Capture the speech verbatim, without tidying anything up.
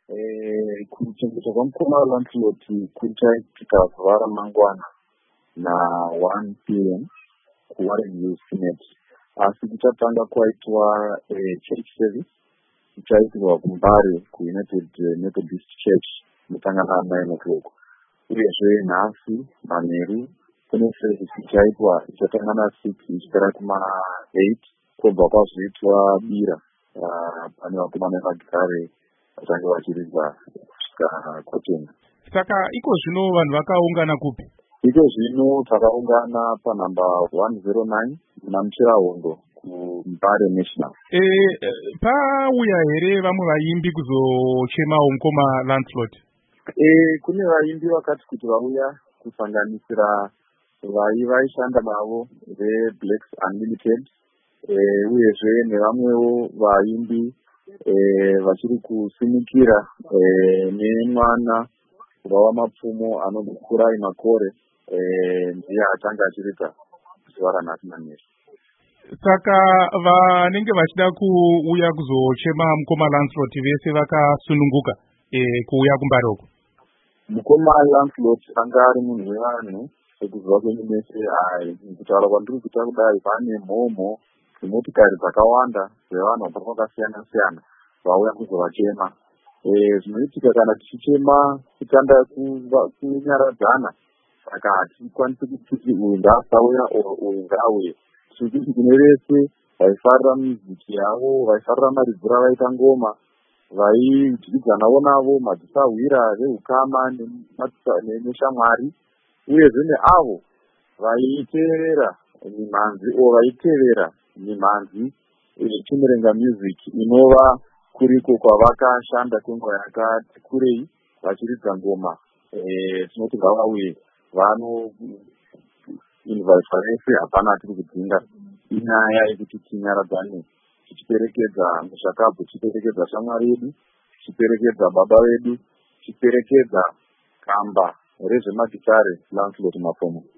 Eh, kuchengetwa kwamukoma Lancelot kuchaitika zuva ramangwana na one p m kuWarren Hills Senate. Asi kuchatanga kwaitwa eh, church service kuchaitirwa kuMbare kuUnited Methodist Church mutangana nine o'clock. Uyezve nhasi manheru kune service ichaitwa ichatangana six ichipera kuma eight kwobva kwazoitwa bira pane vakomana vagare vatange vachiridza kusvika kotenga. Saka iko zvino vanhu vakaungana kupi? Iko zvino takaungana panhamba one oh nine muna Muchirahondo kuMbare National. E, pauya here vamwe vaimbi kuzochemawo mukoma Lancelot? E, kune vaimbi vakati kuti vauya kusanganisira vai vaishanda navo veBlacks Unlimited e, uyezve nevamwewo vaimbi e, vachiri kusimukira e, nemwana kubva wamapfumo anokura Makore e, ndiye atanga achiridza zuva ranhasi manheru. Saka vanenge vachida kuuya kuzochema mukoma Lancelot vese vakasununguka e, kuuya kuMbare uko? Mukoma Lancelot anga ari munhu wevanhu sekuziva kwenyu mese. Kutaura kwandiri kuita kudai, pane mhomho dzimotikari dzakawanda dzevanhu vabva kwakasiyana siyana vauya kuzovachema. Zvinoitika kana tichichema kutanda kunyaradzana, saka hatikwanisi kuti uyu ngaasauya uyu ngaauye. Tikuti kune vese vaifarira miziki yavo, vaifarira maridziro avaita ngoma, vaidyidzanawo navo madzisahwira veukama neshamwari, uyezve neavo vaiteerera mimhanzi o vaitevera mimhanzi yeChimurenga Music inova kuriko kwavakashanda kwenguva yakati kurei vachiridza ngoma. Tinoti ngavauye vano invite vese, hapana tiri kudzinga. Inyaya yekuti tinyaradzane tichiperekedza mushakabvu, tichiperekedza shamwari yedu, tichiperekedza baba vedu, tichiperekedza kamba rezvemagitare Lancelot Mapomo.